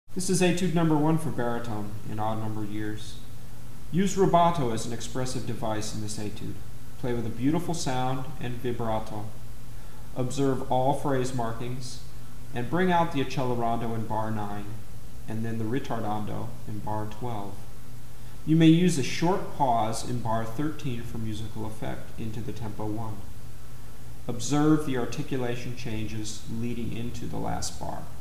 This is etude number 1 for baritone in odd number years. Use rubato as an expressive device in this etude. Play with a beautiful sound and vibrato. Observe all phrase markings and bring out the accelerando in bar 9 and then the ritardando in bar 12. You may use a short pause in bar 13 for musical effect into the tempo 1. Observe the articulation changes leading into the last bar.